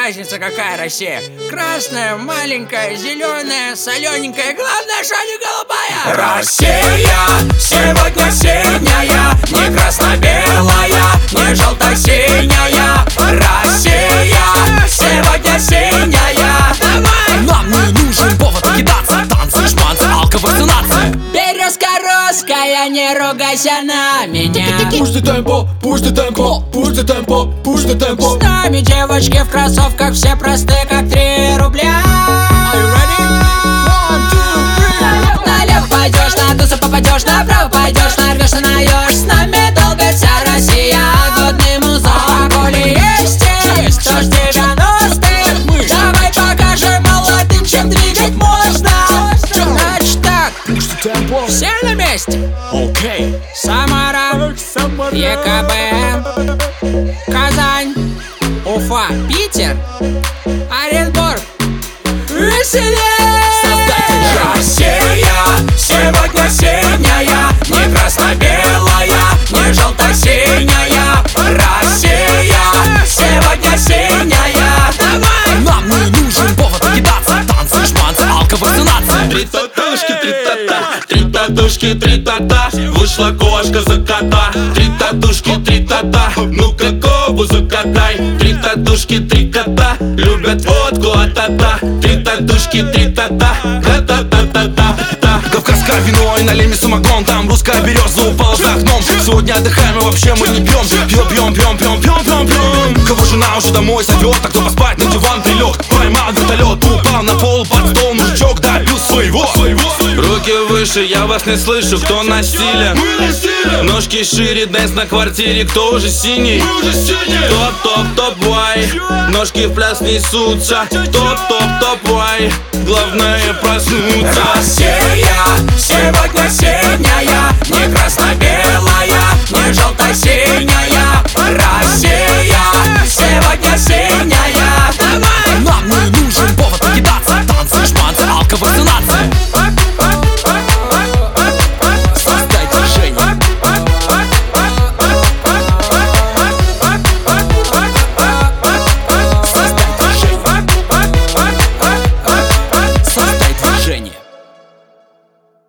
разница какая Россия? Красная, маленькая, зеленая, солененькая, главное, что не голубая. Россия сегодня синяя, не красно-белая, не желто-синяя. Россия сегодня синяя. Давай! Нам не нужен повод кидаться. Танцы, шманцы, алкоголь, цунация. Березка русская, не ругайся на меня. Push the tempo, push the tempo, push the tempo, push the tempo. С нами девочки в кроссовках, все просты, как 3 рубля. Are you ready? 1, 2, 3. Налево пойдешь, на тусу попадешь, направо пойдешь, нарвешься на еж. С нами долбит вся Россия, годный музон. Коли есть тесть, что ж 90-х, давай покажем молодым, чем двигать можно. Значит так, Push the tempo. все на месте. Okay. Самара, ЕКБ, Казань, Уфа, Питер, Оренбург. Веселей! Россия сегодня синяя, не красно-белая, не желто-синяя. Россия сегодня синяя. Давай! Нам не нужен повод кидаться. Танцы, шманцы, алкоголь, цунация. Три татушки, три тата, три татушки, три тата. Вышла кошка за кота. Три татушки, три тата. Ну-ка кобу закатай. Три татушки, три кота. Любят водку, а-та-та. Три татушки, три тата. Та-та-та-та-та. Кавказское вино и налей мне самогон. Там русская береза упала за окном. Сегодня отдыхаем и вообще мы не пьем. Пьем. Кого жена уже домой зовет, а кто поспать на диван прилег. Поймал вертолет, упал на пол под стол. Мужичок добил своего. Руки выше, я вас не слышу, кто на стиле? Ножки шире, дэнс на квартире, кто уже синий? Топ-топ-топ-вай, ножки в пляс несутся. Топ-топ-топ-вай, главное проснуться. Россия сегодня синяя,